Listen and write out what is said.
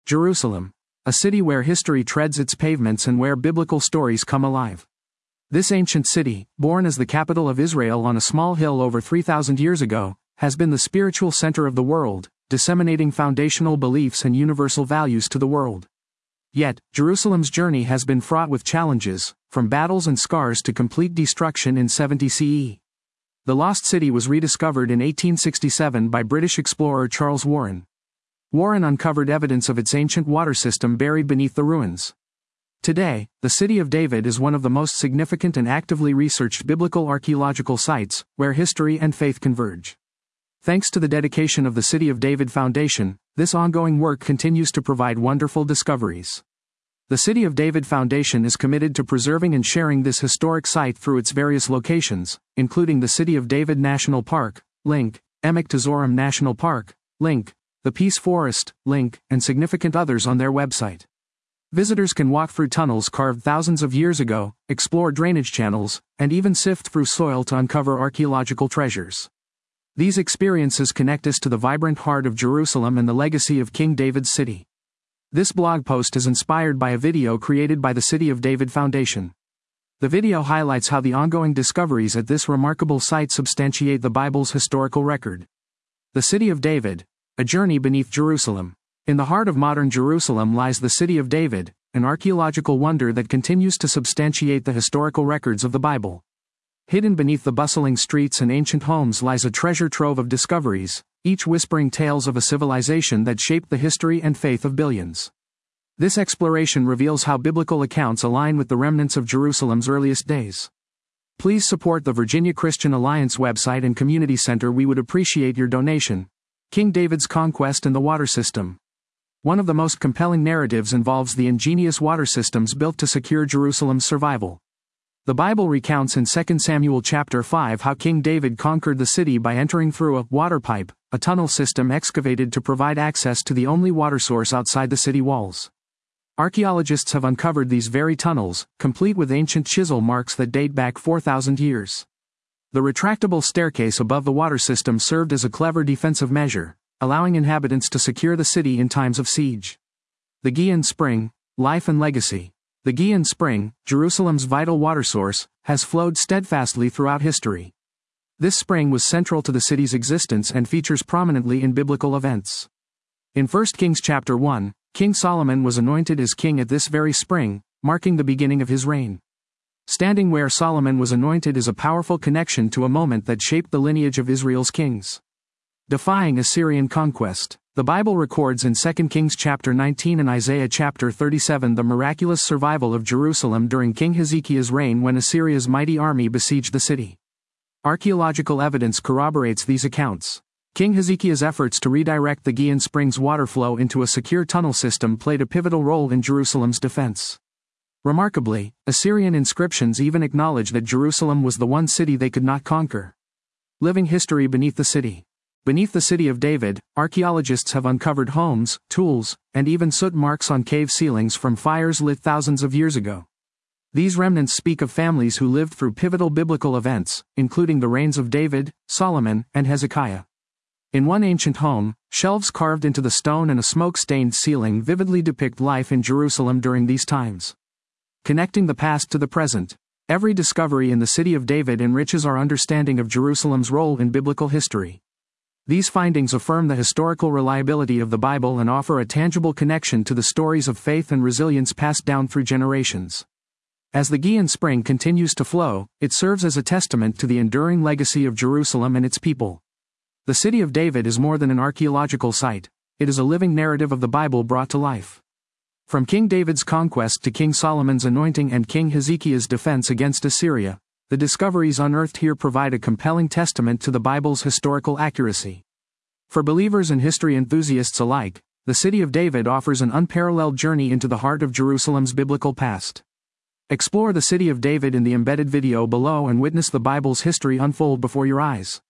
Jerusalem, a city where history treads its pavements and where biblical stories come alive. This ancient city, born as the capital of Israel on a small hill over 3,000 years ago, has been the spiritual center of the world, disseminating foundational beliefs and universal values to the world. Yet, Jerusalem's journey has been fraught with challenges, from battles and scars to complete destruction in 70 CE. The lost city was rediscovered in 1867 by British explorer Charles Warren. Warren uncovered evidence of its ancient water system buried beneath the ruins. Today, the City of David is one of the most significant and actively researched biblical archaeological sites, where history and faith converge. Thanks to the dedication of the City of David Foundation, this ongoing work continues to provide wonderful discoveries. The City of David Foundation is committed to preserving and sharing this historic site through its various locations, including the City of David National Park, link, Emek Tezorim National Park, link, the Peace Forest, link, and significant others on their website. Visitors can walk through tunnels carved thousands of years ago, explore drainage channels, and even sift through soil to uncover archaeological treasures. These experiences connect us to the vibrant heart of Jerusalem and the legacy of King David's city. This blog post is inspired by a video created by the City of David Foundation. The video highlights how the ongoing discoveries at this remarkable site substantiate the Bible's historical record. The City of David, a journey beneath Jerusalem. In the heart of modern Jerusalem lies the City of David, an archaeological wonder that continues to substantiate the historical records of the Bible. Hidden beneath the bustling streets and ancient homes lies a treasure trove of discoveries, each whispering tales of a civilization that shaped the history and faith of billions. This exploration reveals how biblical accounts align with the remnants of Jerusalem's earliest days. Please support the Virginia Christian Alliance website and community center. We would appreciate your donation. King David's Conquest and the Water System. One of the most compelling narratives involves the ingenious water systems built to secure Jerusalem's survival. The Bible recounts in 2 Samuel chapter 5 how King David conquered the city by entering through a water pipe, a tunnel system excavated to provide access to the only water source outside the city walls. Archaeologists have uncovered these very tunnels, complete with ancient chisel marks that date back 4,000 years. The retractable staircase above the water system served as a clever defensive measure, allowing inhabitants to secure the city in times of siege. The Gihon Spring, Life and Legacy. The Gihon Spring, Jerusalem's vital water source, has flowed steadfastly throughout history. This spring was central to the city's existence and features prominently in biblical events. In 1 Kings chapter 1, King Solomon was anointed as king at this very spring, marking the beginning of his reign. Standing where Solomon was anointed is a powerful connection to a moment that shaped the lineage of Israel's kings. Defying Assyrian conquest. The Bible records in 2 Kings chapter 19 and Isaiah chapter 37 the miraculous survival of Jerusalem during King Hezekiah's reign when Assyria's mighty army besieged the city. Archaeological evidence corroborates these accounts. King Hezekiah's efforts to redirect the Gihon Springs water flow into a secure tunnel system played a pivotal role in Jerusalem's defense. Remarkably, Assyrian inscriptions even acknowledge that Jerusalem was the one city they could not conquer. Living history beneath the city. Beneath the City of David, archaeologists have uncovered homes, tools, and even soot marks on cave ceilings from fires lit thousands of years ago. These remnants speak of families who lived through pivotal biblical events, including the reigns of David, Solomon, and Hezekiah. In one ancient home, shelves carved into the stone and a smoke-stained ceiling vividly depict life in Jerusalem during these times. Connecting the past to the present. Every discovery in the City of David enriches our understanding of Jerusalem's role in biblical history. These findings affirm the historical reliability of the Bible and offer a tangible connection to the stories of faith and resilience passed down through generations. As the Gihon Spring continues to flow, it serves as a testament to the enduring legacy of Jerusalem and its people. The City of David is more than an archaeological site, it is a living narrative of the Bible brought to life. From King David's conquest to King Solomon's anointing and King Hezekiah's defense against Assyria, the discoveries unearthed here provide a compelling testament to the Bible's historical accuracy. For believers and history enthusiasts alike, the City of David offers an unparalleled journey into the heart of Jerusalem's biblical past. Explore the City of David in the embedded video below and witness the Bible's history unfold before your eyes.